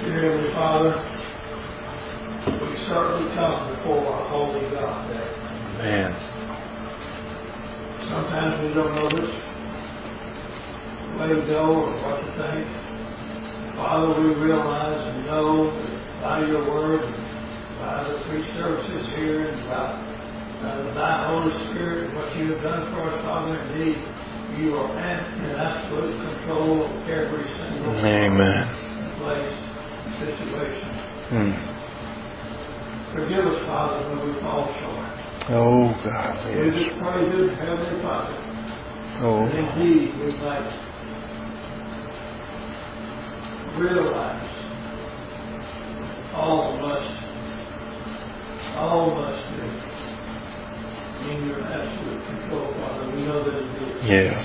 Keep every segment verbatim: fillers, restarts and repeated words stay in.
Dear Heavenly Father, we certainly come before our holy God there. Man. Sometimes we don't know which way to go or what to think. Father, we realize and know that by your word, by the three services here, and by uh, thy Holy Spirit, what you have done for us, Father, indeed, you are in absolute control of every single Amen. place, situation. Hmm. Forgive us, Father, when we fall short. Oh, God, We yes. just pray, dear Heavenly Father, Oh, that indeed we might realize all must, all must be in your absolute control, Father. We know that it is. yes.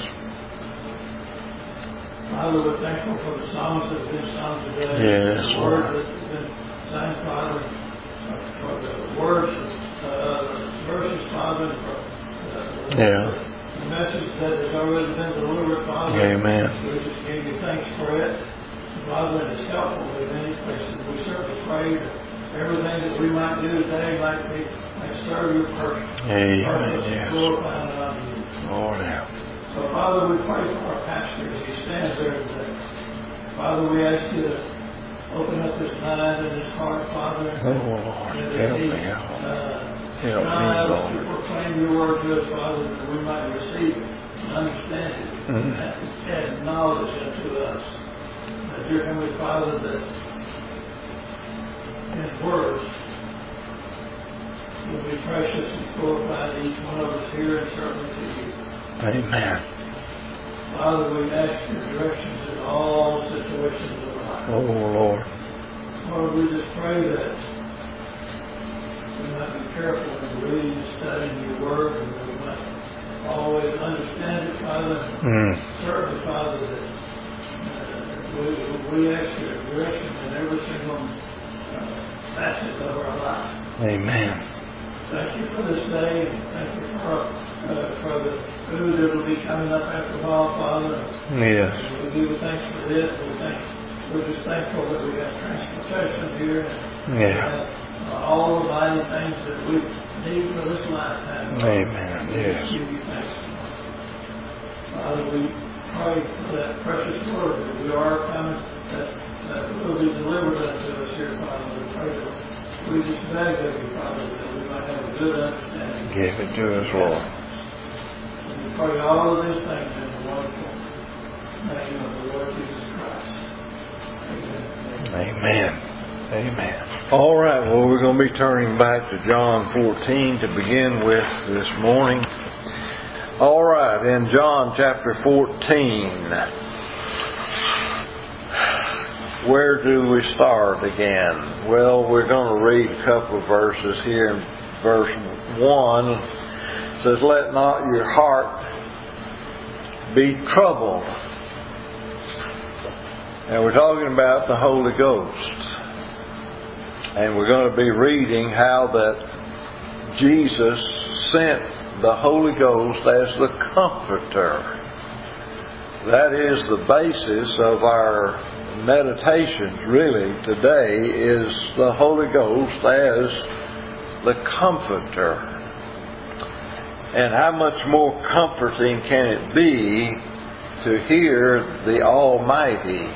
Father, we're thankful for the songs that have been sung today. Yes, the Lord. words that have been sung, Father, for the words, uh, verses, Father, for uh, Yeah. the message that has already been delivered, Father. Amen. We just give you thanks for it. Father, it is helpful in many places. We certainly pray that everything that we might do today might be might serve your purpose. Amen. Yes. Glorifying and honoring you. Lord, help. So, Father, we pray for our pastor as he stands there today. Father, we ask you to open up his mind and his heart, Father. Oh, Lord, and help he, me out. Uh, Help me, to Lord. proclaim your word to us, Father, that we might receive it and understand it Mm. and add knowledge unto us. Uh, dear Heavenly Father, that his words will be precious and glorified to each one of us here and certainly to you. Amen. Father, we ask your directions in all situations of life. Oh, Lord. Lord, we just pray that we might be careful in reading and studying your word, and that we might always understand it, Father. Mm. Certainly, Father, that uh, we, we ask your direction in every single uh, facet of our life. Amen. Thank you for this day, and thank you for, uh, for the food that will be coming up after a while, Father. Yes. And we give you thanks for this. We thank, we're just thankful that we got transportation here. And, Yeah. uh, all the mighty things that we need for this lifetime. Amen. We Yes. just give you thanks. Father, we pray for that precious word that we are coming, that, that will be delivered unto us here, Father. We pray that we just beg of you, Father, that we might have a good understanding. Give it to us, Lord. And we pray all of these things in the wonderful name of the Lord Jesus Christ. Amen. Amen. Amen. All right. Well, we're going to be turning back to John fourteen to begin with this morning. All right. In John chapter fourteen, where do we start again? Well, we're going to read a couple of verses here. In verse one, it says, "Let not your heart be troubled." And we're talking about the Holy Ghost. And we're going to be reading how that Jesus sent the Holy Ghost as the Comforter. That is the basis of our meditations really today, is the Holy Ghost as the Comforter. And how much more comforting can it be to hear the Almighty,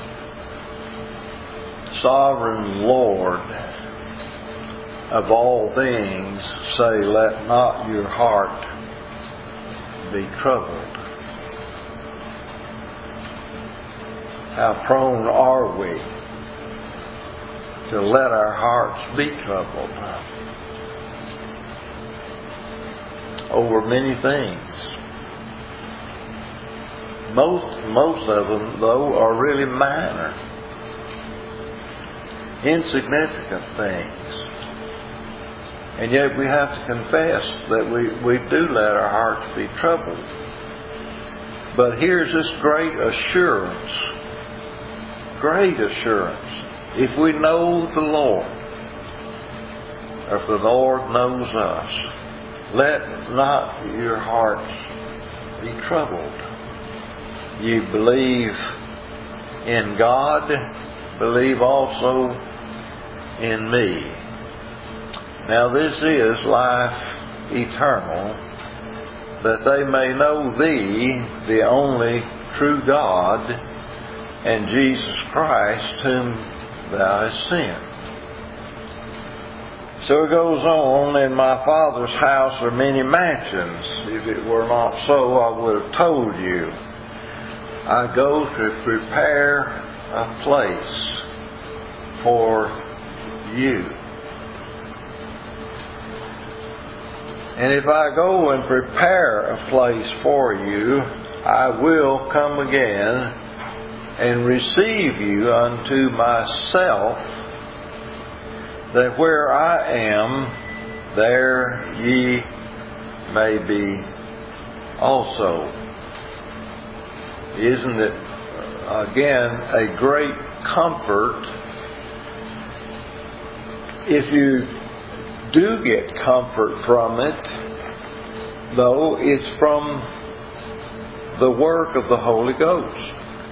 Sovereign Lord of all things say, "Let not your heart be troubled." How prone are we to let our hearts be troubled over many things. Most, most of them, though, are really minor, insignificant things. And yet we have to confess that we, we do let our hearts be troubled. But here's this great assurance, great assurance. If we know the Lord, or if the Lord knows us, let not your hearts be troubled. You believe in God, believe also in me. Now this is life eternal, that they may know Thee, the only true God, and Jesus Christ, whom Thou hast sent. So it goes on, in my Father's house are many mansions. If it were not so, I would have told you. I go to prepare a place for you. And if I go and prepare a place for you, I will come again and receive you unto myself, that where I am, there ye may be also. Isn't it, again, a great comfort if you do get comfort from it, though it's from the work of the Holy Ghost.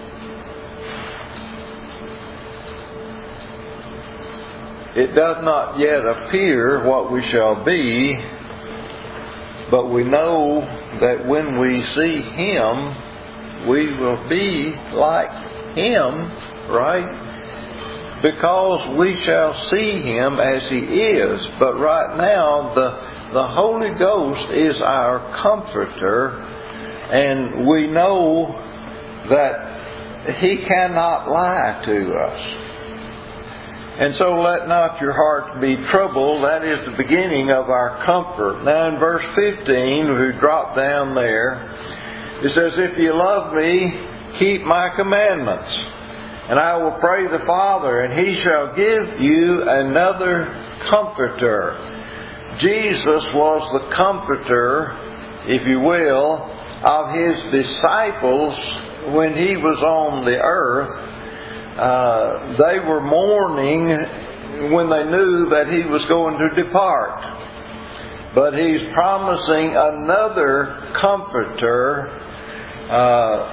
It does not yet appear what we shall be, but we know that when we see Him, we will be like Him, right? Because we shall see Him as He is. But right now, the, the Holy Ghost is our comforter, and we know that He cannot lie to us. And so let not your heart be troubled. That is the beginning of our comfort. Now in verse fifteen, we drop down there. It says, if you love me, keep my commandments. And I will pray the Father, and He shall give you another comforter. Jesus was the comforter, if you will, of His disciples when He was on the earth. Uh, they were mourning when they knew that He was going to depart. But He's promising another comforter, uh,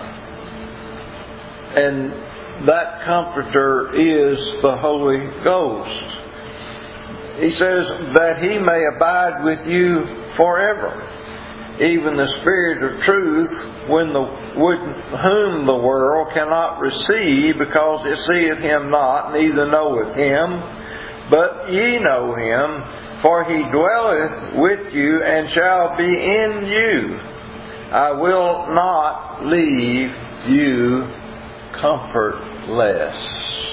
and that comforter is the Holy Ghost. He says that He may abide with you forever, even the Spirit of truth, when the whom the world cannot receive, because it seeth Him not, neither knoweth Him. But ye know Him, for He dwelleth with you and shall be in you. I will not leave you comfortless.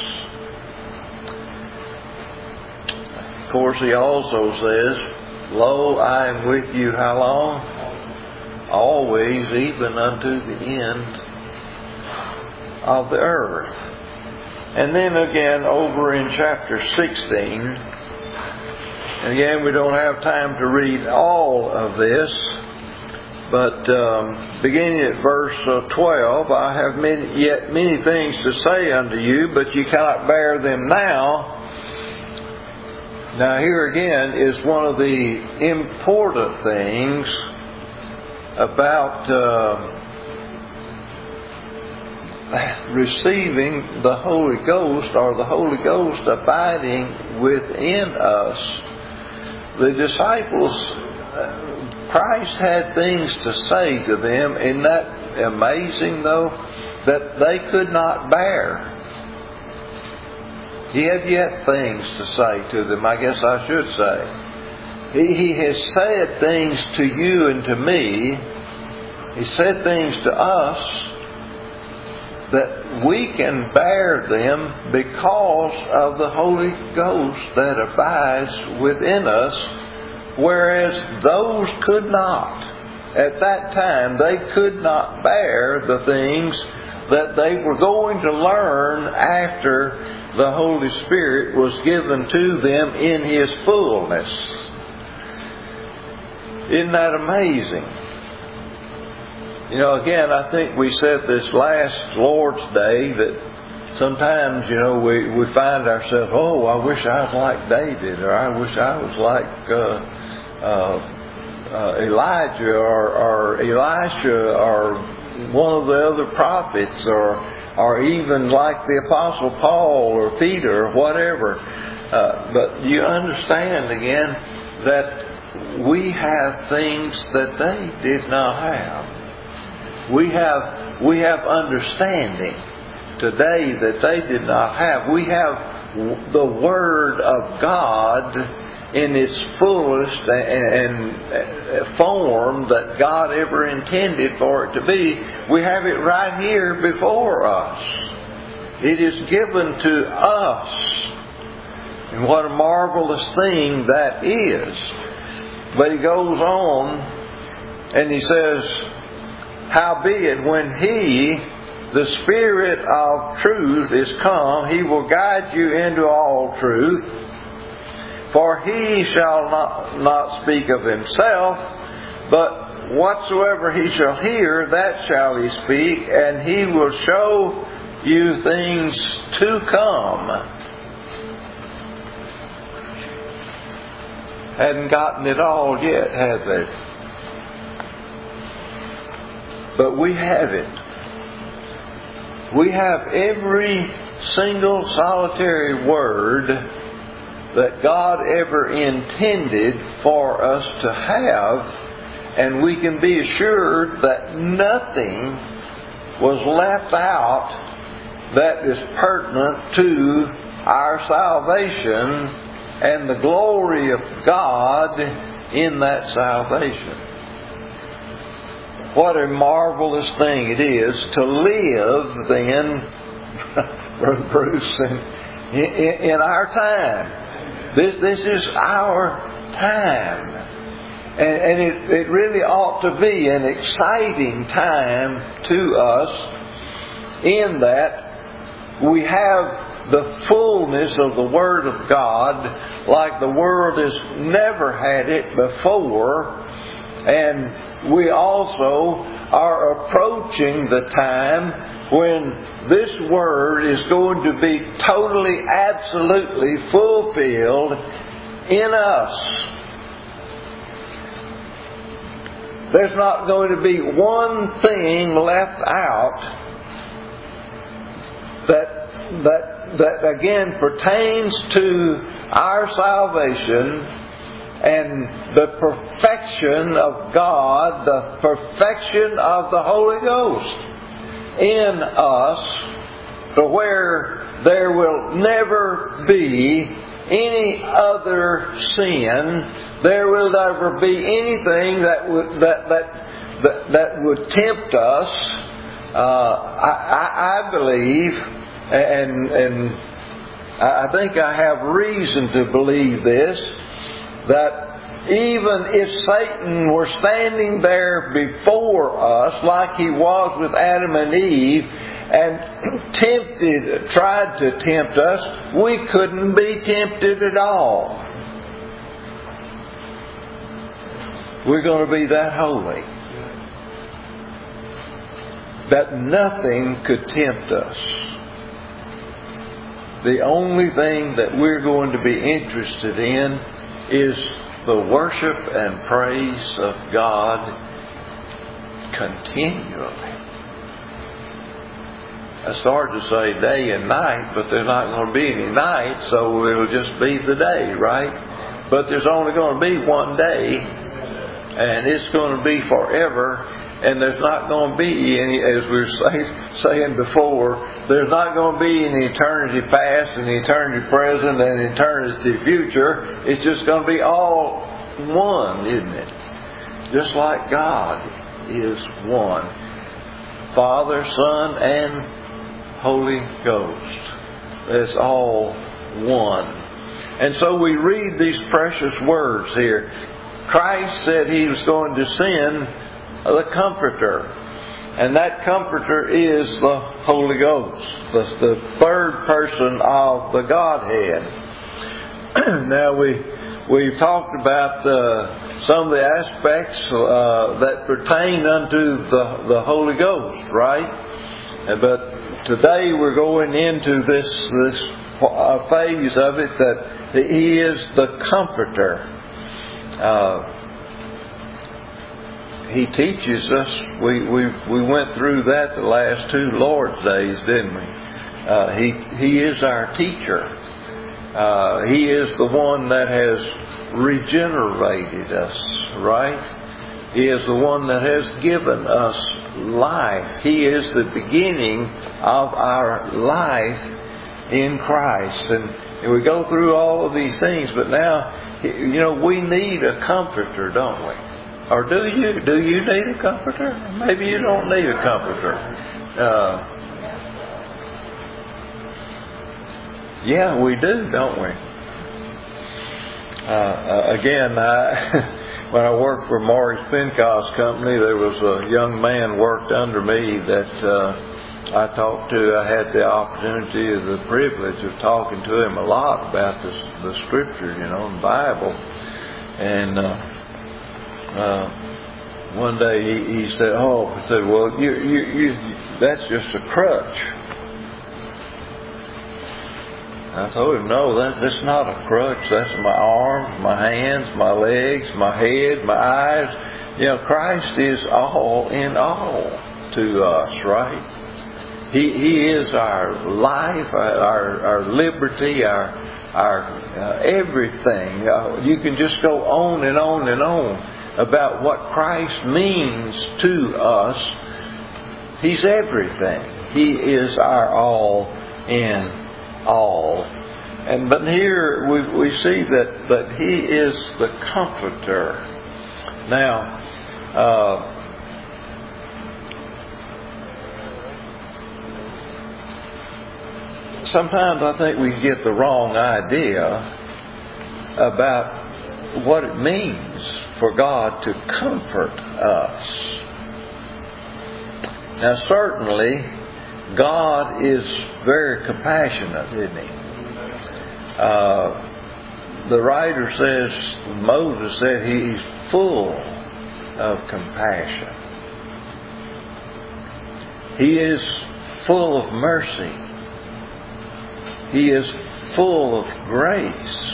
Of course, He also says, lo, I am with you how long? Always, even unto the end of the earth. And then again over in chapter sixteen, and again we don't have time to read all of this, but um, beginning at verse uh, twelve, I have many, yet many things to say unto you, but you cannot bear them now. Now here again is one of the important things about uh, receiving the Holy Ghost, or the Holy Ghost abiding within us. The disciples, Christ had things to say to them. Isn't that amazing, though? That they could not bear. He had yet things to say to them, I guess I should say. He, he has said things to you and to me. He said things to us that we can bear them because of the Holy Ghost that abides within us, whereas those could not. At that time, they could not bear the things that they were going to learn after the Holy Spirit was given to them in His fullness. Isn't that amazing? You know, again, I think we said this last Lord's Day that sometimes, you know, we, we find ourselves, oh, I wish I was like David, or I wish I was like uh, uh, uh, Elijah or, or Elisha or one of the other prophets, or or even like the Apostle Paul or Peter or whatever. Uh, but you understand again that we have things that they did not have. We have we have understanding today that they did not have. We have the Word of God in its fullest and form that God ever intended for it to be. We have it right here before us. It is given to us. And what a marvelous thing that is. But he goes on and he says, howbeit when He, the Spirit of truth, is come, He will guide you into all truth. For He shall not, not speak of Himself, but whatsoever He shall hear, that shall He speak, and He will show you things to come. Hadn't gotten it all yet, have they? But we have it. We have every single solitary word that God ever intended for us to have, and we can be assured that nothing was left out that is pertinent to our salvation and the glory of God in that salvation. What a marvelous thing it is to live then, Brother Bruce, in, in, in our time. This, this is our time. And, and it, it really ought to be an exciting time to us in that we have the fullness of the Word of God like the world has never had it before. And we also are approaching the time when this Word is going to be totally, absolutely fulfilled in us. There's not going to be one thing left out that that that again pertains to our salvation and the perfection of God, the perfection of the Holy Ghost in us, to where there will never be any other sin. There will never be anything that would that that that, that would tempt us. Uh, I, I, I believe, and and I think I have reason to believe this, that even if Satan were standing there before us like he was with Adam and Eve and tempted, tried to tempt us, we couldn't be tempted at all. We're going to be that holy that nothing could tempt us. The only thing that we're going to be interested in is the worship and praise of God continually. I started to say day and night, but there's not going to be any night, so it'll just be the day, right? But there's only going to be one day, and it's going to be forever. And there's not going to be any, as we were say, saying before, there's not going to be an eternity past and eternity present and eternity future. It's just going to be all one, isn't it? Just like God is one. Father, Son, and Holy Ghost. It's all one. And so we read these precious words here. Christ said He was going to send the Comforter. And that Comforter is the Holy Ghost, the, the third person of the Godhead. Now we, we've talked about uh, some of the aspects uh, that pertain unto the, the Holy Ghost, right? But today we're going into this, this uh, phase of it that He is the Comforter. Uh, He teaches us. We we we went through that the last two Lord's days, didn't we? Uh, he He is our teacher. Uh, he is the one that has regenerated us, right? He is the one that has given us life. He is the beginning of our life in Christ. And, and we go through all of these things, but now, you know, we need a comforter, don't we? Or do you? Do you need a comforter? Maybe you don't need a comforter. Uh, yeah, we do, don't we? Uh, again, I... When I worked for Maurice Penco's company, there was a young man worked under me that uh, I talked to. I had the opportunity, the privilege of talking to him a lot about the, the Scripture, you know, the Bible. And uh, uh, one day he, he said, "Oh," I said, "Well, you, you, you, that's just a crutch." I told him, "No, that, that's not a crutch. That's my arms, my hands, my legs, my head, my eyes. You know, Christ is all in all to us, right? He He is our life, our our liberty, our our uh, everything. Uh, you can just go on and on and on about what Christ means to us. He's everything. He is our all in all. And but here we we see that, that He is the Comforter. Now, uh, sometimes I think we get the wrong idea about what it means for God to comfort us. Now, certainly, God is very compassionate, isn't He? Uh, the writer says, Moses said He's full of compassion. He is full of mercy. He is full of grace.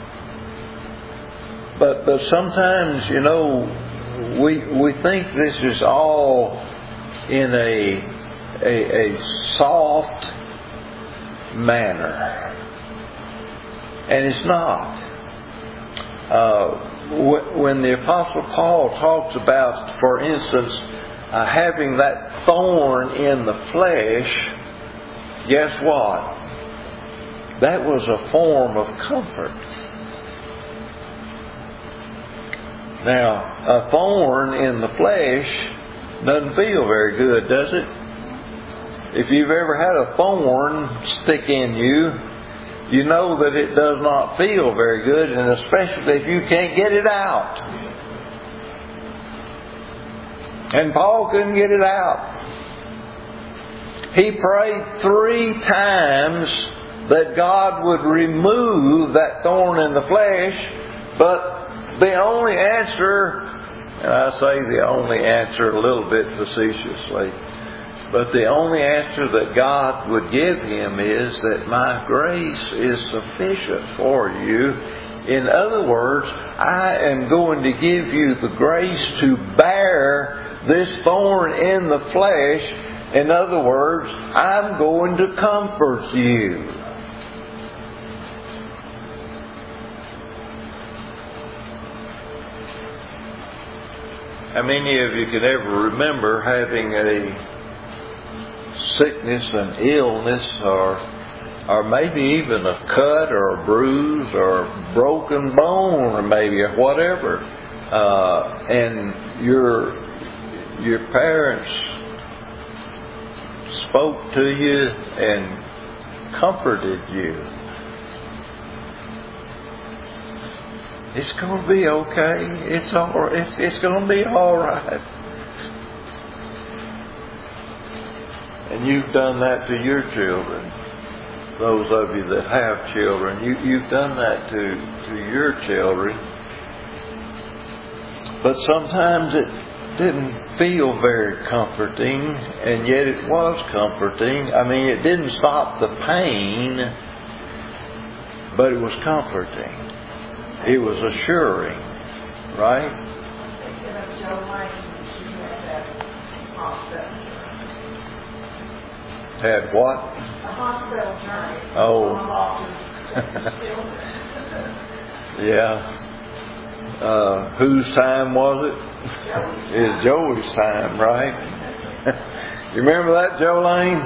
But but sometimes, you know, we we think this is all in a a, a soft manner. And it's not. Uh, when the Apostle Paul talks about, for instance, uh, having that thorn in the flesh, guess what? That was a form of comfort. Now, a thorn in the flesh doesn't feel very good, does it? If you've ever had a thorn stick in you, you know that it does not feel very good, and especially if you can't get it out. And Paul couldn't get it out. He prayed three times that God would remove that thorn in the flesh, but the only answer, and I say the only answer a little bit facetiously, but the only answer that God would give him is that my grace is sufficient for you. In other words, I am going to give you the grace to bear this thorn in the flesh. In other words, I'm going to comfort you. How many of you can ever remember having a sickness and illness, or or maybe even a cut or a bruise or a broken bone, or maybe or whatever, uh, and your your parents spoke to you and comforted you? It's going to be okay. It's all. It's it's going to be all right. And you've done that to your children. Those of you that have children, you, you've done that to, to your children. But sometimes it didn't feel very comforting, and yet it was comforting. I mean, it didn't stop the pain, but it was comforting. It was assuring, right? Thinking of Joe Wayne hospital. Had what? A hospital journey. Oh. Yeah. Uh, whose time was it? It's Joey's time, right? You remember that, Jolene?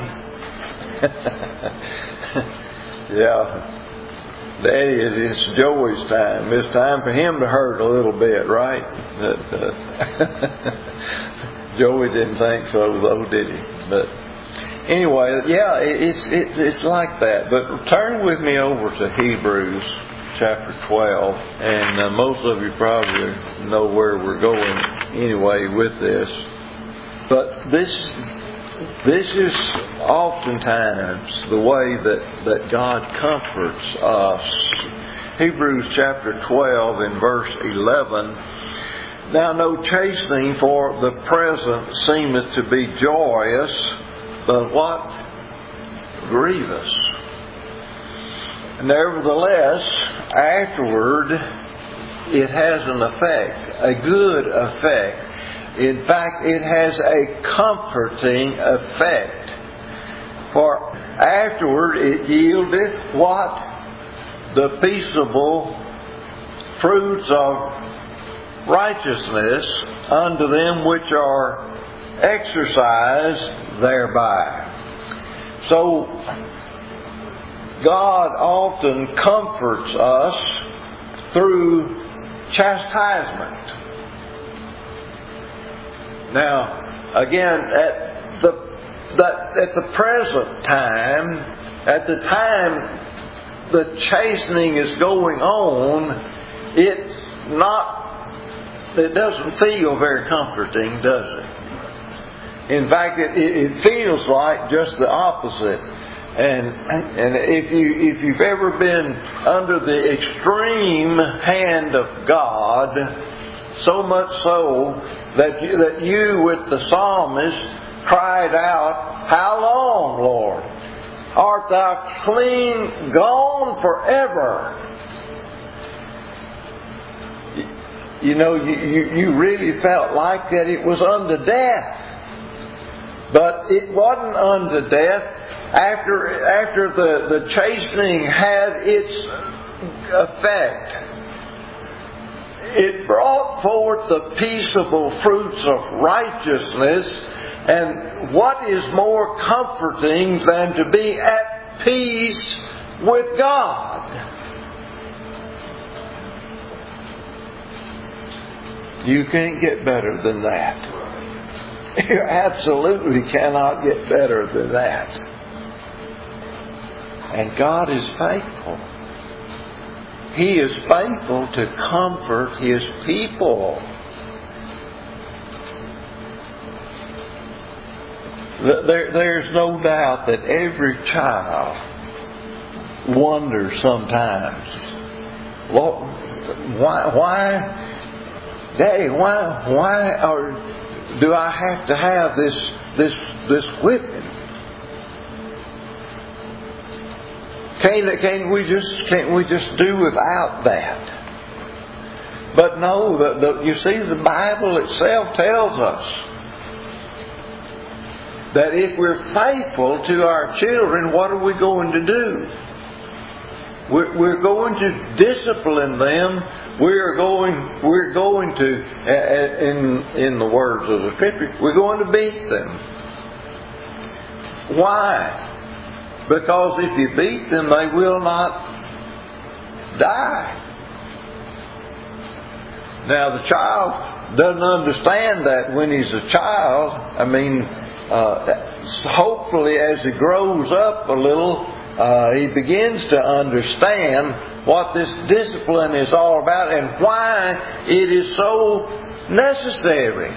Yeah. Daddy, it's Joey's time. It's time for him to hurt a little bit, right? But, uh, Joey didn't think so, though, did he? But anyway, yeah, it's it, it's like that. But turn with me over to Hebrews chapter twelve, and uh, most of you probably know where we're going anyway with this. But this this is oftentimes the way that, that God comforts us. Hebrews chapter twelve in verse eleven. Now no chastening for the present seemeth to be joyous, but what? Grievous. Nevertheless, afterward, it has an effect, a good effect. In fact, it has a comforting effect. For afterward it yieldeth what? The peaceable fruits of righteousness unto them which are exercised thereby. So, God often comforts us through chastisement. Now, again, at the that at the present time, at the time the chastening is going on, it's not. It doesn't feel very comforting, does it? In fact, it, it feels like just the opposite. And and if you if you've ever been under the extreme hand of God, so much so that you, that you with the psalmist cried out, "How long, Lord? Art thou clean gone forever?" You know, you, you, you really felt like that it was unto death. But it wasn't unto death. After, after the, the chastening had its effect, it brought forth the peaceable fruits of righteousness. And what is more comforting than to be at peace with God? You can't get better than that. You absolutely cannot get better than that. And God is faithful. He is faithful to comfort His people. There, there's no doubt that every child wonders sometimes, Lord, why, why, Daddy, why, why are, do I have to have this, this, this whipping? Can't, can't we just, can't we just do without that? But no, the, the, you see, the Bible itself tells us that if we're faithful to our children, what are we going to do? We're, we're going to discipline them. We're going, we're going to, in, in the words of the Scripture, we're going to beat them. Why? Because if you beat them, they will not die. Now, the child doesn't understand that when he's a child. I mean, uh, hopefully as he grows up a little, uh, he begins to understand what this discipline is all about and why it is so necessary.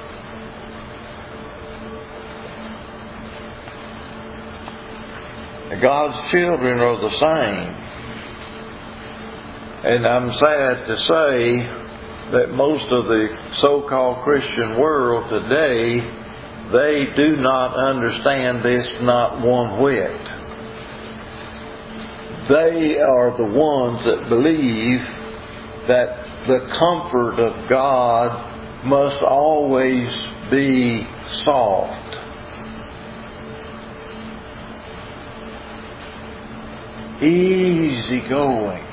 God's children are the same. And I'm sad to say that most of the so-called Christian world today, they do not understand this not one whit. They are the ones that believe that the comfort of God must always be soft. Easy going.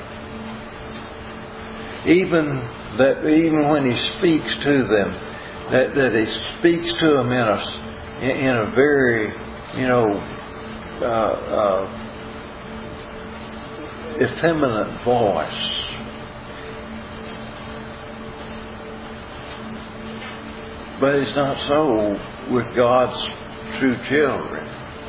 Even that, even when He speaks to them, that, that He speaks to them in a in a very, you know, uh, uh, effeminate voice. But it's not so with God's true children.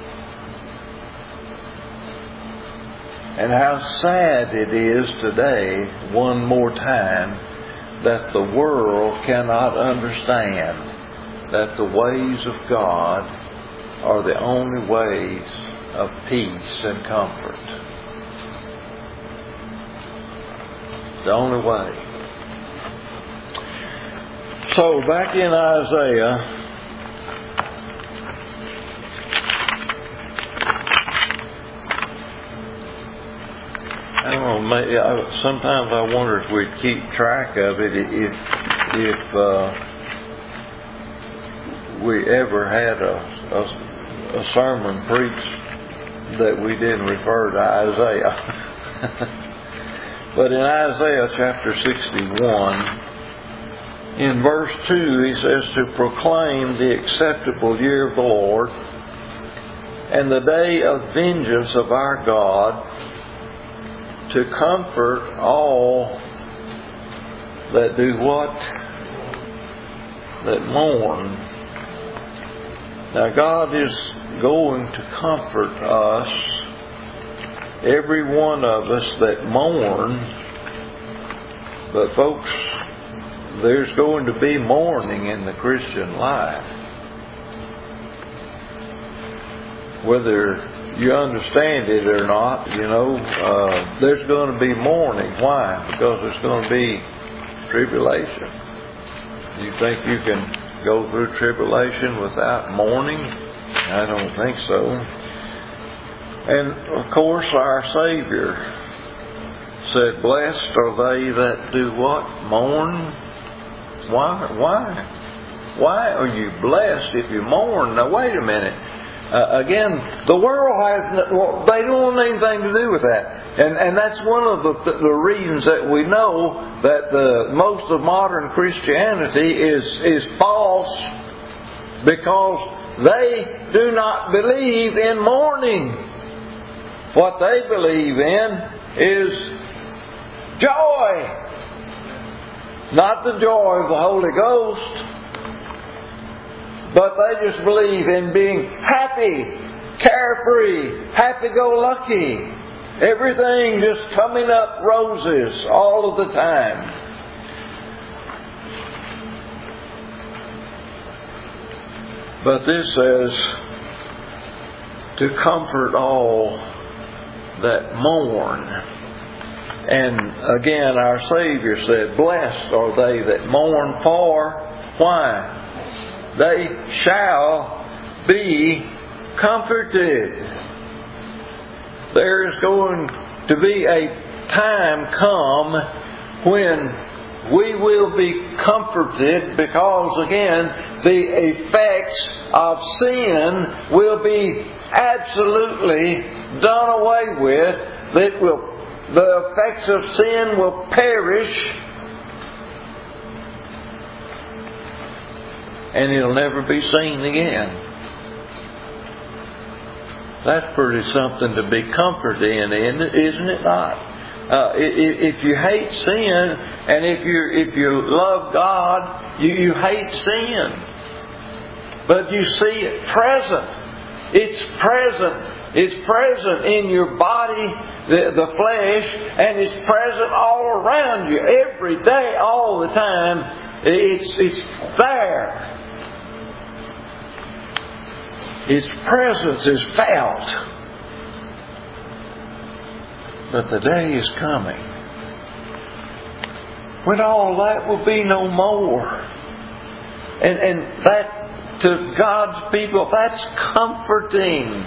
And how sad it is today, one more time, that the world cannot understand that the ways of God are the only ways of peace and comfort. The only way. So back in Isaiah, I don't know, maybe, I, sometimes I wonder if we'd keep track of it if if uh, we ever had a, a, a sermon preached that we didn't refer to Isaiah. But in Isaiah chapter sixty-one, in verse two, he says, to proclaim the acceptable year of the Lord and the day of vengeance of our God, to comfort all that do what? That mourn. Now God is going to comfort us, every one of us that mourn. But folks, there's going to be mourning in the Christian life. Whether you understand it or not, you know, uh, there's going to be mourning. Why? Because there's going to be tribulation. You think you can go through tribulation without mourning? I don't think so. And of course our Savior said, blessed are they that do what? Mourn. Why? Why? Why are you blessed if you mourn? Now wait a minute. Uh, again, the world has, well, they don't want anything to do with that. And and that's one of the, the reasons that we know that the most of modern Christianity is, is false, because they do not believe in mourning. What they believe in is joy. Not the joy of the Holy Ghost, but they just believe in being happy, carefree, happy-go-lucky. Everything just coming up roses all of the time. But this says, to comfort all that mourn. And again, our Savior said, blessed are they that mourn, for why? They shall be comforted. There is going to be a time come when we will be comforted, because again, the effects of sin will be absolutely done away with. It will The effects of sin will perish, and it'll never be seen again. That's pretty something to be comforted in, isn't it not? Uh, if you hate sin, and if you if you love God, you, you hate sin. But you see it present. It's present. It's present in your body, the, the flesh, and it's present all around you, every day, all the time. It's, it's there. Its presence is felt. But the day is coming when all that will be no more. And, and that, to God's people, that's comforting.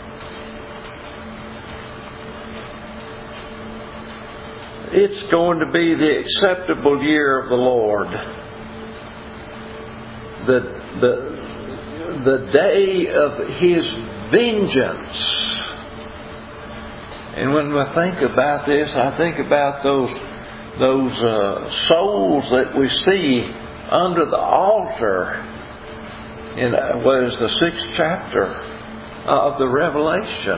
It's going to be the acceptable year of the Lord. the the the day of His vengeance. And when we think about this, I think about those those uh, souls that we see under the altar in uh, what is the sixth chapter of the Revelation.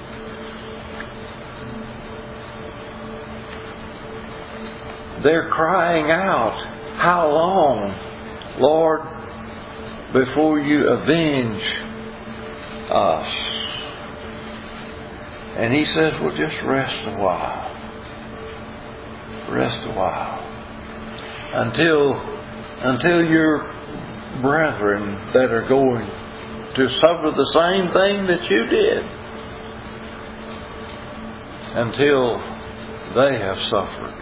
They're crying out, "How long, Lord, before you avenge us?" And He says, "Well, just rest a while. Rest a while. Until, until your brethren that are going to suffer the same thing that you did, until they have suffered."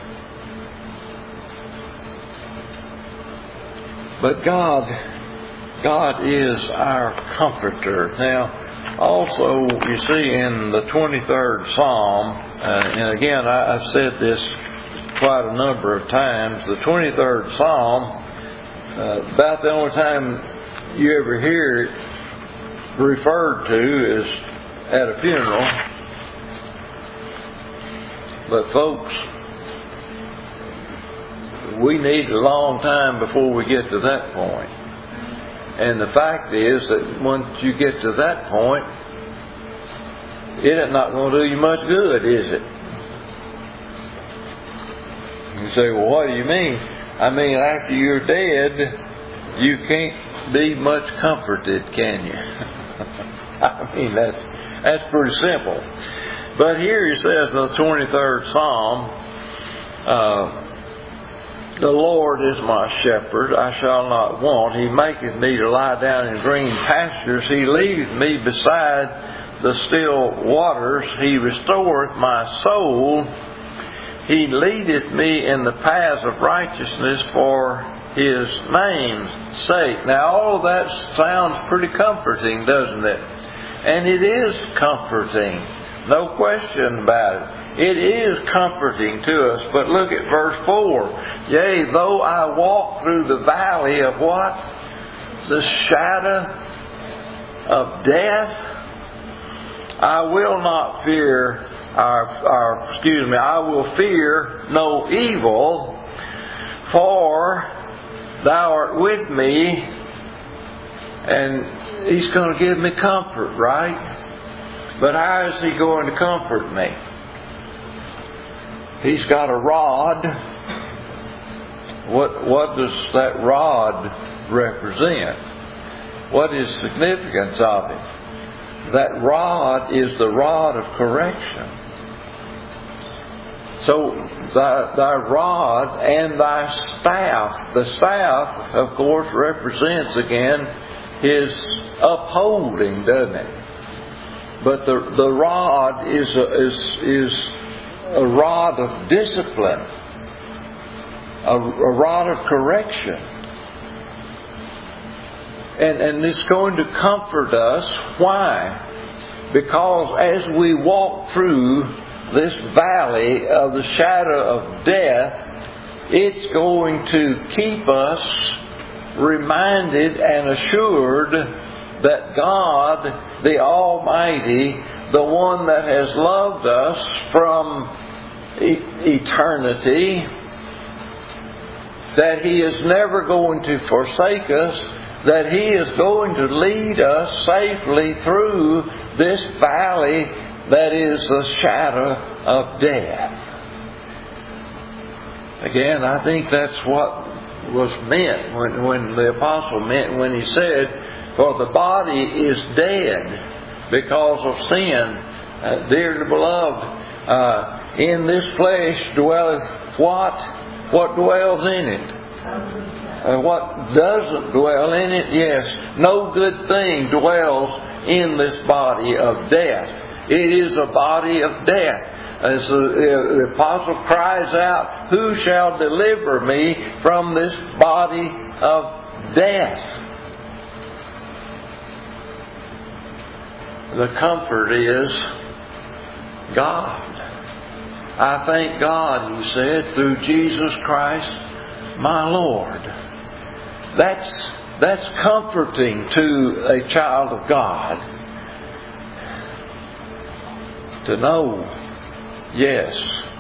But God, God is our comforter. Now, also, you see in the twenty-third Psalm, uh, and again, I, I've said this quite a number of times, the twenty-third Psalm, uh, about the only time you ever hear it referred to is at a funeral. But folks, we need a long time before we get to that point. And the fact is that once you get to that point, it's not going to do you much good, is it? You say, "Well, what do you mean?" I mean, after you're dead, you can't be much comforted, can you? I mean, that's that's pretty simple. But here He says in the twenty-third Psalm, uh, "The Lord is my shepherd, I shall not want. He maketh me to lie down in green pastures. He leadeth me beside the still waters. He restoreth my soul. He leadeth me in the paths of righteousness for His name's sake." Now, all of that sounds pretty comforting, doesn't it? And it is comforting. No question about it. It is comforting to us. But look at verse four. "Yea, though I walk through the valley of" what? "The shadow of death, I will not fear," or, or excuse me, "I will fear no evil, for Thou art with me." And He's going to give me comfort, right? But how is He going to comfort me? He's got a rod. What, what does that rod represent? What is the significance of it? That rod is the rod of correction. So thy, thy rod and thy staff. The staff, of course, represents again His upholding, doesn't it? But the the rod is a, is is a rod of discipline, a, a rod of correction, and and it's going to comfort us. Why? Because as we walk through this valley of the shadow of death, it's going to keep us reminded and assured that God, the Almighty, the one that has loved us from e- eternity, that He is never going to forsake us, that He is going to lead us safely through this valley that is the shadow of death. Again, I think that's what was meant when, when the apostle meant when he said, "For the body is dead because of sin." Uh, dearly beloved, uh, in this flesh dwelleth what? What dwells in it? Uh, what doesn't dwell in it? Yes, no good thing dwells in this body of death. It is a body of death. As the, the apostle cries out, "Who shall deliver me from this body of death?" The comfort is God. "I thank God," he said, "through Jesus Christ my Lord." That's that's comforting to a child of God. To know, yes,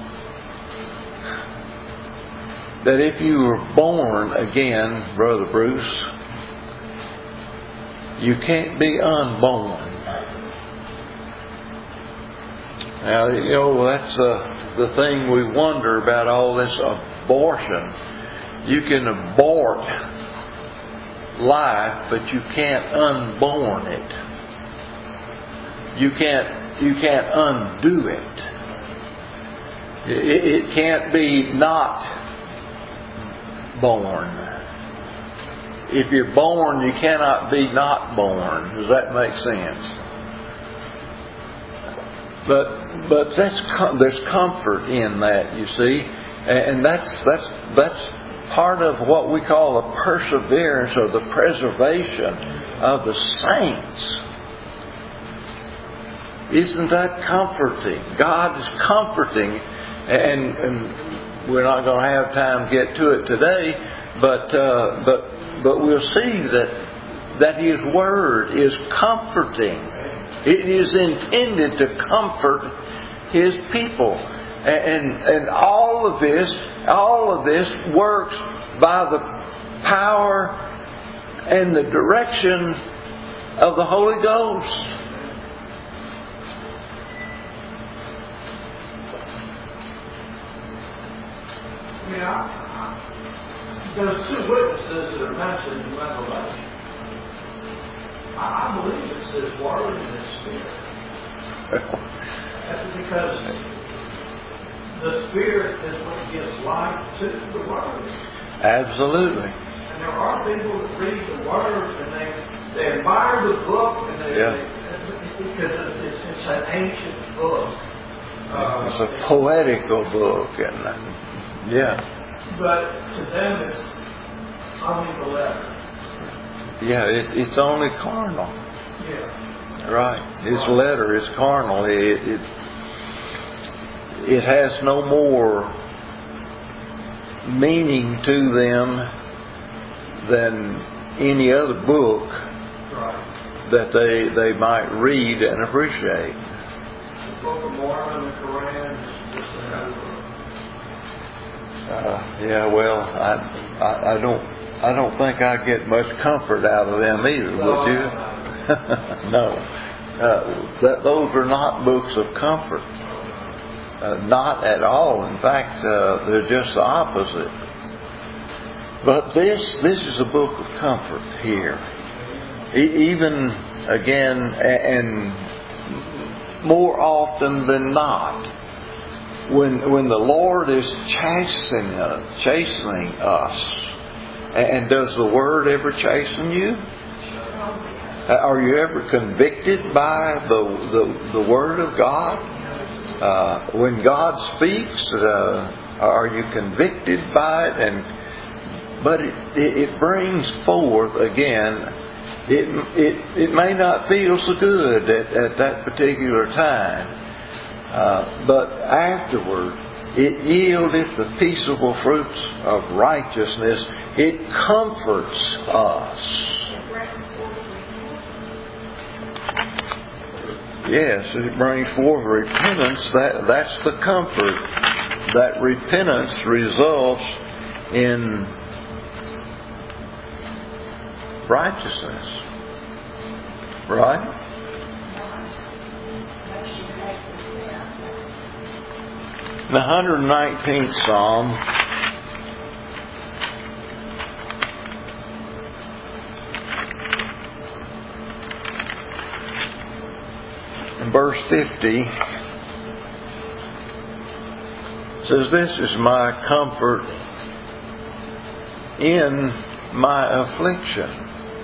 that if you were born again, Brother Bruce, you can't be unborn. Now, you know, that's uh, the thing we wonder about all this abortion. You can abort life, but you can't unborn it. You can't, you can't undo it. It, it can't be not born. If you're born, you cannot be not born. Does that make sense? But but that's there's comfort in that, you see, and that's that's that's part of what we call the perseverance or the preservation of the saints. Isn't that comforting? God is comforting, and, and we're not going to have time to get to it today, but uh, but but we'll see that that His Word is comforting. It is intended to comfort His people. And, and all of this, all of this works by the power and the direction of the Holy Ghost. I mean, I, I, there's two witnesses that are mentioned in Revelation. I believe it's His Word and His Spirit. That's because the Spirit is what gives life to the Word. Absolutely. And there are people that read the Word and they, they admire the book and they, yeah. they because it's, it's an ancient book. Uh, it's a poetical book, and yeah. But to them, it's only the letter. Yeah, it, it's only carnal. Yeah. Right. His letter is carnal. It, it it has no more meaning to them than any other book right. that they they might read and appreciate. The Book of Mormon, the Quran, is just another book. Uh, yeah. Well, I, I I don't. I don't think I get much comfort out of them either, would you? No. Uh, that, those are not books of comfort. Uh, not at all. In fact, uh, they're just the opposite. But this this is a book of comfort here. E- even, again, and more often than not, when when the Lord is chastening us, chastening us, and does the Word ever chasten you? Are you ever convicted by the the, the Word of God? Uh, when God speaks, uh, are you convicted by it? And but it, it, it brings forth again. It it it may not feel so good at, at that particular time, uh, but afterward, it yieldeth the peaceable fruits of righteousness. It comforts us. Yes, it brings forth repentance. That that's the comfort. That repentance results in righteousness. Right? The one hundred nineteenth Psalm, in verse fifty, says, "This is my comfort in my affliction."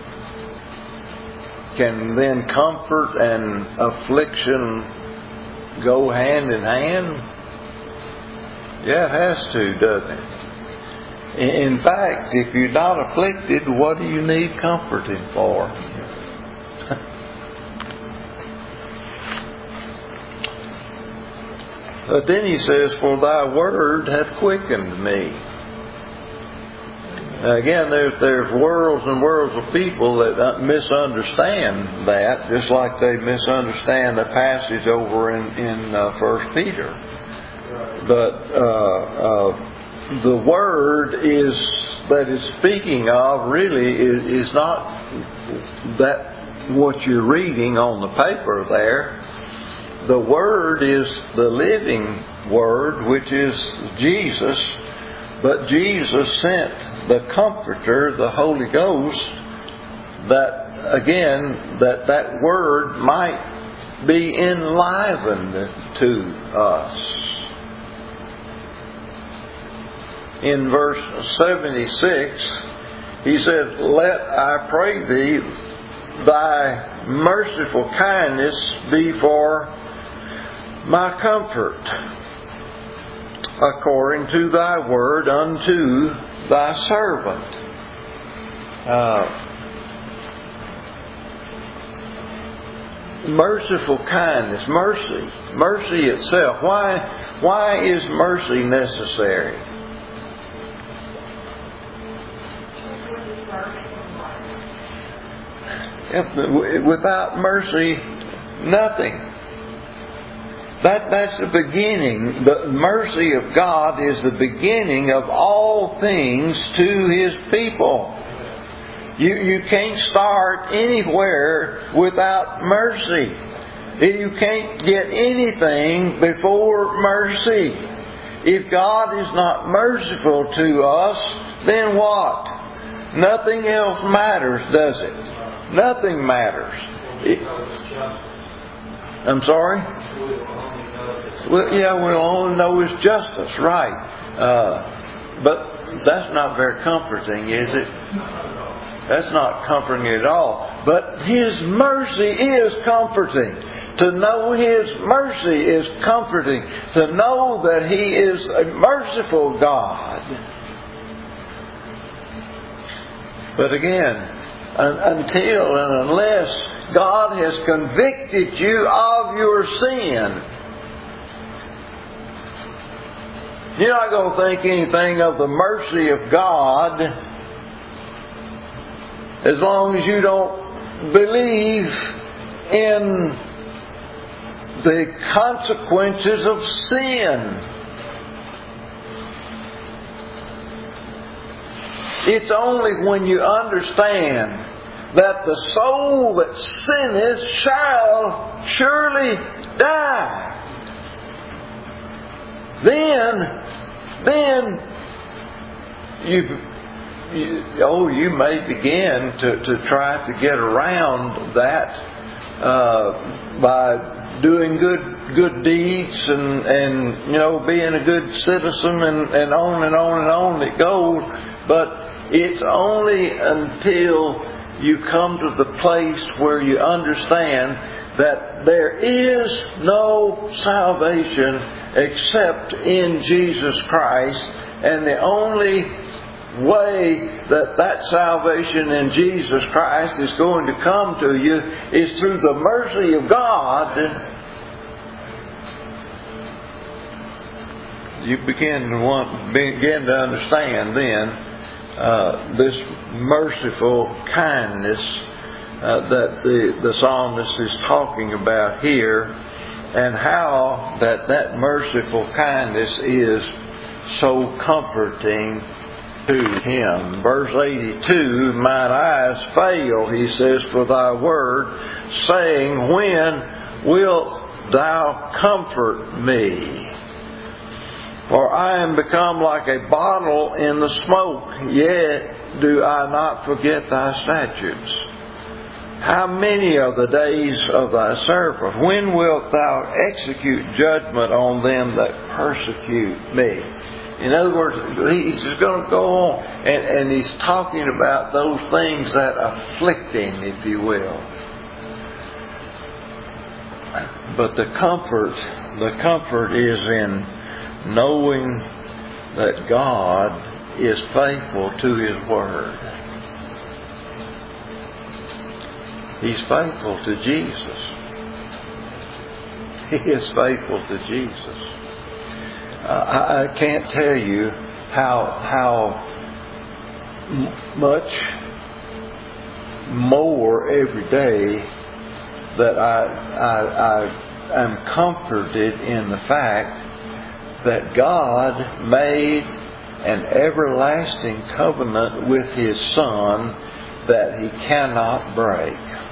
Can then comfort and affliction go hand in hand? Yeah, it has to, doesn't it? In fact, if you're not afflicted, what do you need comforting for? But then he says, "For thy word hath quickened me." Again, there's, there's worlds and worlds of people that misunderstand that, just like they misunderstand the passage over in, in uh, First Peter. But uh, uh, the word is that is speaking of really is, is not that what you're reading on the paper there. The word is the living word, which is Jesus. But Jesus sent the Comforter, the Holy Ghost, that, again, that that word might be enlivened to us. In verse seventy-six, he said, "Let, I pray thee, thy merciful kindness be for my comfort, according to thy word unto thy servant." Uh, merciful kindness, mercy, mercy itself. Why, why is mercy necessary? If, without mercy, nothing. That, that's the beginning. The mercy of God is the beginning of all things to His people. You, you can't start anywhere without mercy. You can't get anything before mercy. If God is not merciful to us, then what? Nothing else matters, does it? Nothing matters. It, I'm sorry? Well, yeah, we'll only know His justice, right. Uh, but that's not very comforting, is it? That's not comforting at all. But His mercy is comforting. To know His mercy is comforting. To know that He is a merciful God. But again, until and unless God has convicted you of your sin, you're not going to think anything of the mercy of God as long as you don't believe in the consequences of sin. It's only when you understand that the soul that sinneth shall surely die. Then, then you, you oh, you may begin to, to try to get around that uh, by doing good good deeds and, and you know being a good citizen and, and on and on and on it goes. But it's only until you come to the place where you understand that there is no salvation except in Jesus Christ, and the only way that that salvation in Jesus Christ is going to come to you is through the mercy of God. You begin to want, begin to understand then Uh, this merciful kindness uh, that the, the psalmist is talking about here, and how that that merciful kindness is so comforting to him. Verse eighty-two, "Mine eyes fail," he says, "for thy word, saying, when wilt thou comfort me? For I am become like a bottle in the smoke, yet do I not forget thy statutes. How many are the days of thy servant? When wilt thou execute judgment on them that persecute me?" In other words, he's just going to go on, and, and he's talking about those things that afflict him, if you will. But the comfort, the comfort is in knowing that God is faithful to His Word. He's faithful to Jesus. He is faithful to Jesus. Uh, I, I can't tell you how how m- much more every day that I, I, I am comforted in the fact that God made an everlasting covenant with His Son that He cannot break,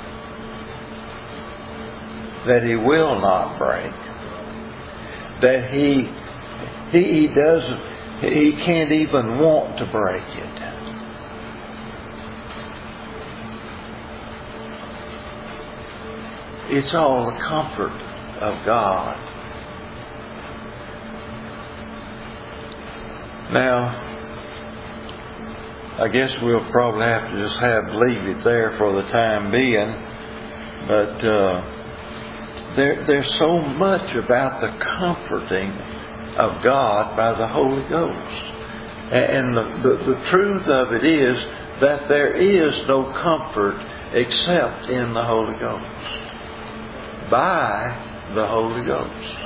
that He will not break, that He He, he doesn't He can't even want to break it. It's all the comfort of God. Now, I guess we'll probably have to just have leave it there for the time being. But uh, there, there's so much about the comforting of God by the Holy Ghost. And the, the, the truth of it is that there is no comfort except in the Holy Ghost. By the Holy Ghost.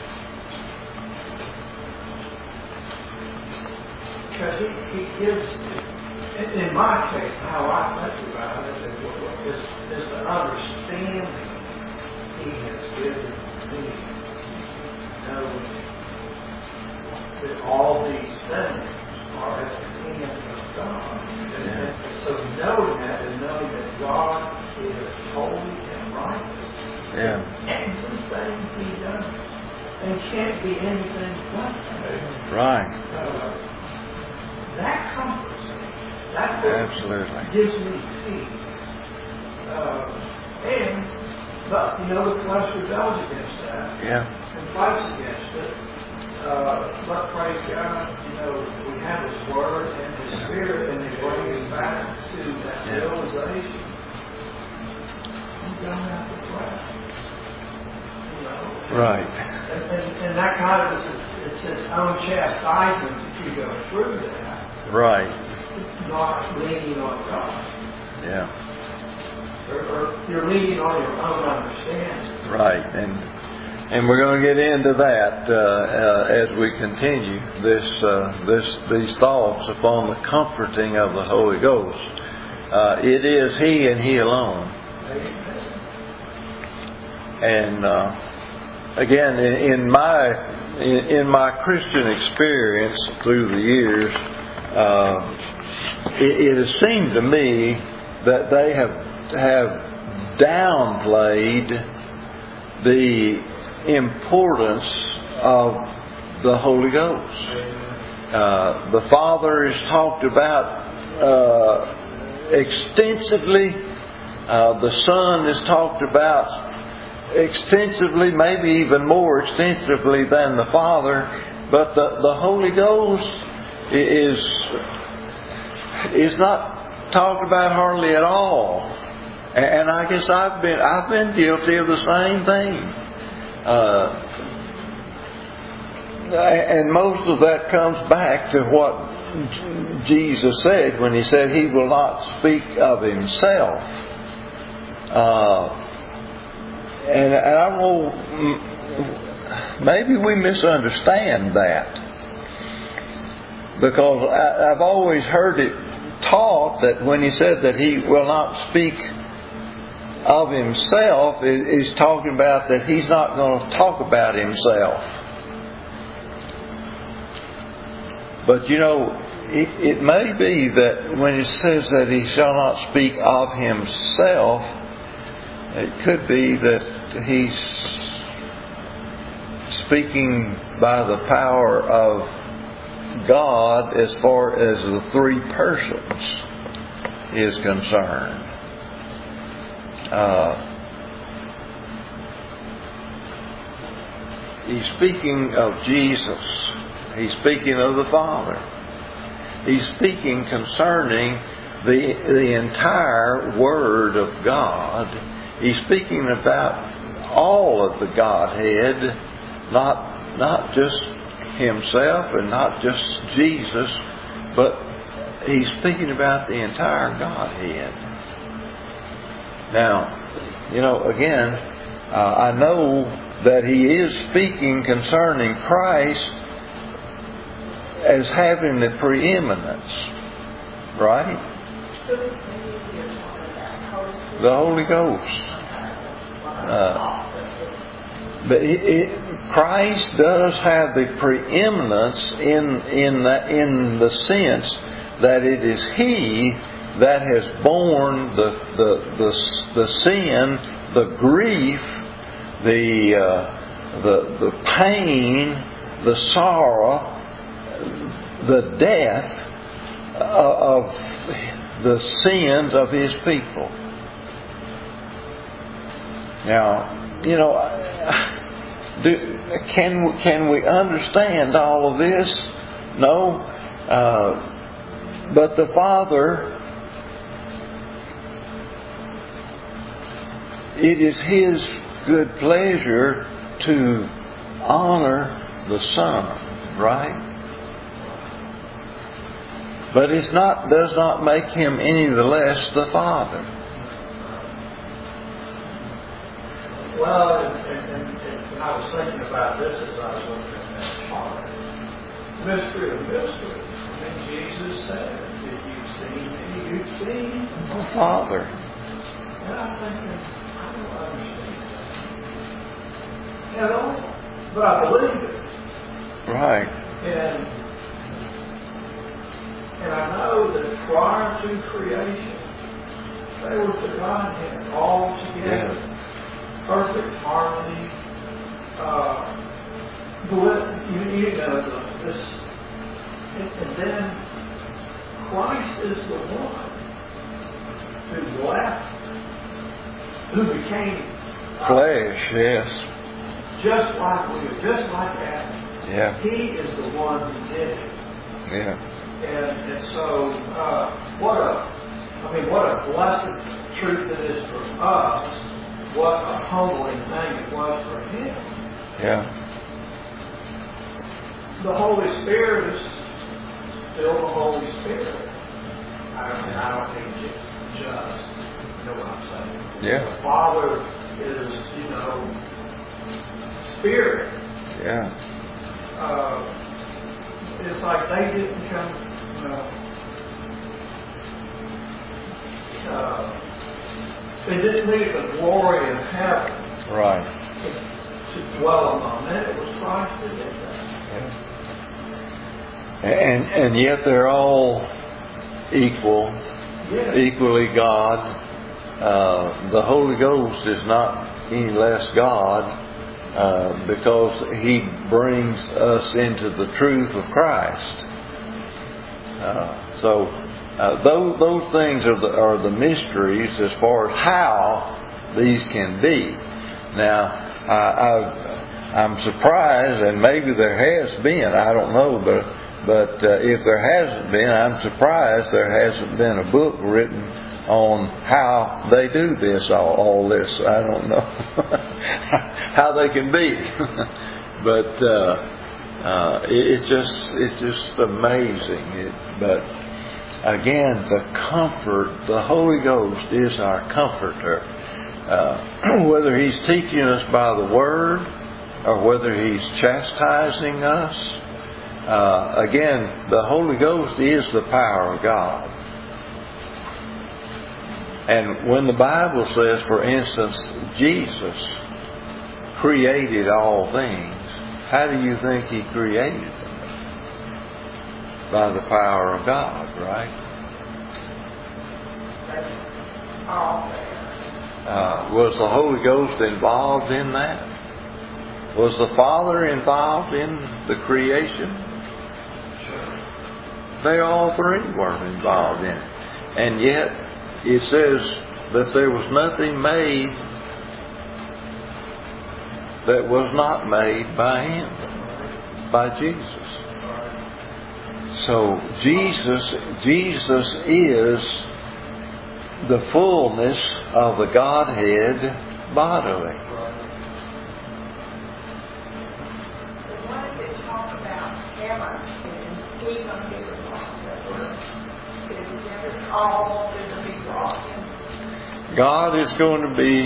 Because he, he gives, in, in my case, how I think about it is, is the understanding He has given me. Knowing that all these things are at the hand of God. And, Yeah. and so knowing that and knowing that God is holy and righteous. Yeah. Everything He does. And can't be anything but that. Right. Uh, that comforts me. That Absolutely. gives me peace. Uh, and, but, you know, the flesh rebels against that. Yeah. And fights against it. Uh, but praise God, you know, we have His Word and His Spirit, and they bring us back to that Yeah. realization. We don't have to flesh. You know? Right. And, and, and that kind of is it's, it's its own chastisement that you go through that. Right. Not leaning on God. Yeah. Or, or you're leaning on your own understanding. Right. And and we're going to get into that uh, uh, as we continue this uh, this these thoughts upon the comforting of the Holy Ghost. Uh, it is He and He alone. And uh, again, in, in my in, in my Christian experience through the years, uh, it, it has seemed to me that they have have downplayed the importance of the Holy Ghost. Uh, the Father is talked about uh, extensively. Uh, the Son is talked about extensively, maybe even more extensively than the Father. But the, the Holy Ghost is is not talked about hardly at all. And I guess I've been I've been guilty of the same thing. Uh, and most of that comes back to what Jesus said when He said He will not speak of Himself. Uh, and, and I will, maybe we misunderstand that. Because I, I've always heard it taught that when He said that He will not speak of Himself, is talking about that He's not going to talk about Himself. But you know, it, it may be that when it says that He shall not speak of Himself, it could be that He's speaking by the power of God as far as the three persons is concerned. Uh, he's speaking of Jesus. He's speaking of the Father. He's speaking concerning the the entire Word of God. He's speaking about all of the Godhead, not not just Himself and not just Jesus, but He's speaking about the entire Godhead. Now, you know, again, uh, I know that He is speaking concerning Christ as having the preeminence. right? The Holy Ghost. Uh, but it, it, Christ does have the preeminence in in the, in the sense that it is He that has borne the the the, the sin, the grief, the uh, the the pain, the sorrow, the death of the sins of His people. Now, you know, do, can can we understand all of this? No, uh, but the Father, it is His good pleasure to honor the Son, right? But it's not does not make Him any the less the Father. Well, and, and, and, and I was thinking about this as I was looking at that chart. Mystery of mystery. I mean, Jesus said, "Did you see me? You've seen the Father." And I'm thinking, I don't understand that at all, but I believe it. Right. And and I know that prior to creation, they were the Godhead all together. Yeah. Perfect harmony. Uh, you, you know, the, this, and, and then Christ is the one who left, who became uh, flesh, yes. Just like we are, just like Adam. Yeah. He is the one who did it. Yeah. And, and so, uh, what a, I mean, what a blessed truth it is for us. What a humbling thing it was for Him. Yeah. The Holy Spirit is still the Holy Spirit. I mean, I don't mean just, you know what I'm saying? Yeah. The Father is, you know, Spirit. Yeah. Uh, it's like they didn't come, you know, uh, they didn't leave the glory of heaven. Right. To, to dwell among them. It was Christ who did that. Yeah. And and yet they're all equal, Yes. equally God. Uh, the Holy Ghost is not any less God uh, because He brings us into the truth of Christ. Uh, so. Uh, those those things are the are the mysteries as far as how these can be. Now, I, I I'm surprised, and maybe there has been. I don't know, but but uh, if there hasn't been, I'm surprised there hasn't been a book written on how they do this. All, all this, I don't know how they can be, but uh, uh, it's just it's just amazing. It, but. Again, the comfort, the Holy Ghost is our comforter. Uh, whether He's teaching us by the Word or whether He's chastising us, uh, again, the Holy Ghost is the power of God. And when the Bible says, for instance, Jesus created all things, how do you think He created them? By the power of God, right? Uh, was the Holy Ghost involved in that? Was the Father involved in the creation? They all three were involved in it. And yet, it says that there was nothing made that was not made by Him, by Jesus. So Jesus, Jesus is the fullness of the Godhead bodily. When they talk about Emma and Eve on the process, it is never all going to be brought in. God is going to be,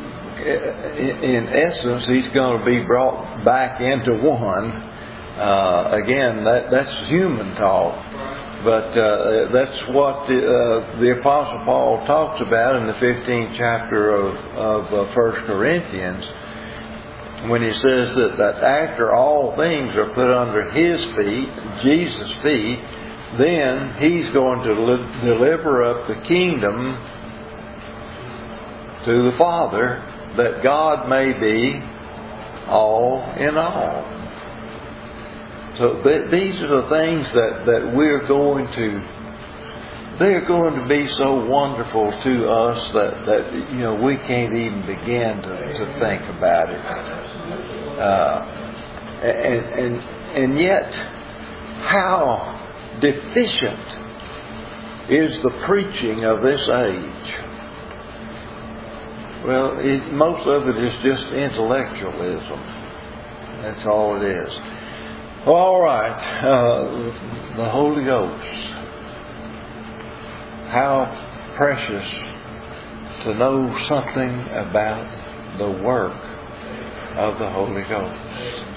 in essence, He's going to be brought back into one. Uh, again, that that's human talk. But uh, that's what the, uh, the Apostle Paul talks about in the fifteenth chapter of, of uh, First Corinthians, when he says that, that after all things are put under His feet, Jesus' feet, then He's going to li- deliver up the kingdom to the Father, that God may be all in all. So th- these are the things that, that we're going to, they're going to be so wonderful to us that, that you know, we can't even begin to, to think about it. Uh, and, and, and yet, how deficient is the preaching of this age? Well, it, most of it is just intellectualism. That's all it is. All right, uh, the Holy Ghost. How precious to know something about the work of the Holy Ghost.